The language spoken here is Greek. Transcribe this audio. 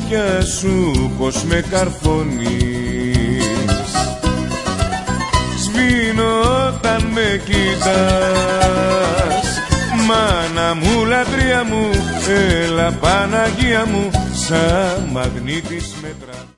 μάτια σου πως με καρφώνεις. Σβήνω όταν με κοιτάς, μάνα μου, λατρεία μου, έλα Παναγία μου, σαν μαγνήτης με τραβάς.